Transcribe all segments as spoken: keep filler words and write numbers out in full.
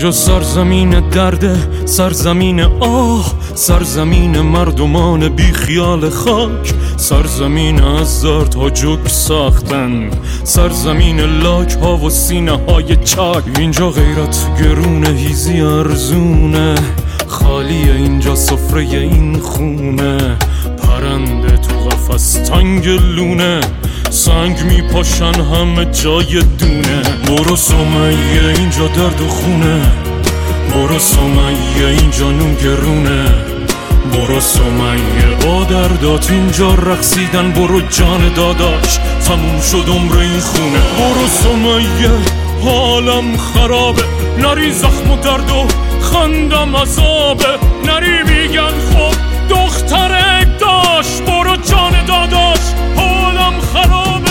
اینجا سرزمین درده، سرزمین آه، سرزمین مردمان بی خیال خاک، سرزمین از زرد ها جوک ساختن، سرزمین لاک ها و سینه های چاک. اینجا غیرت گرونه، هیزی ارزونه، خالیه اینجا سفره این خونه، پرنده تو قفس تنگ لونه، سنگ میپاشن همه جای دونه. برو سمیه اینجا درد و خونه، برو سمیه اینجا نون گرونه، برو سمیه با دردات اینجا رقصیدن، برو جان داداش تموم شد عمر این خونه. برو سمیه حالم خرابه، نری زخم و درد و خندم عذابه، نری میگن خب دخترک داشت، برو جان داداش حالم خرابه.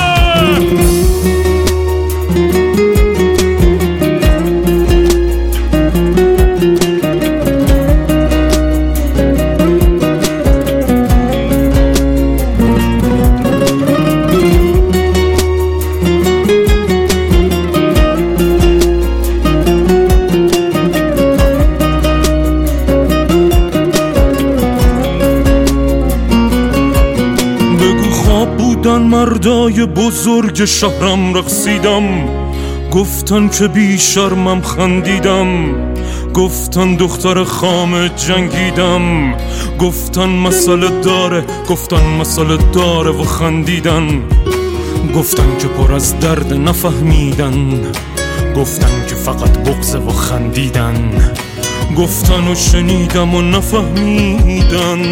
مردای بزرگ شهرم رقصیدم، گفتن که بی شرمم خندیدم، گفتن دختر خام جنگیدم، گفتن مسئله داره، گفتن مسئله داره و خندیدن، گفتن که پر از درد نفهمیدن، گفتن که فقط بغضه و خندیدن، گفتن و شنیدم و نفهمیدن.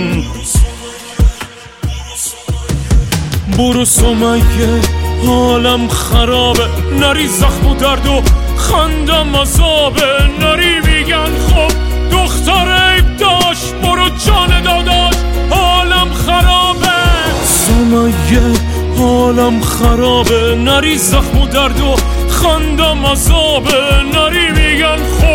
برو سمیه حالم خرابه، نری زخم و درد و خندم عذابه، نری میگن خب دخترک داشت، برو جان داداش حالم خرابه. سمیه حالم خرابه، نری زخم و درد و خندم عذابه، نری میگن خب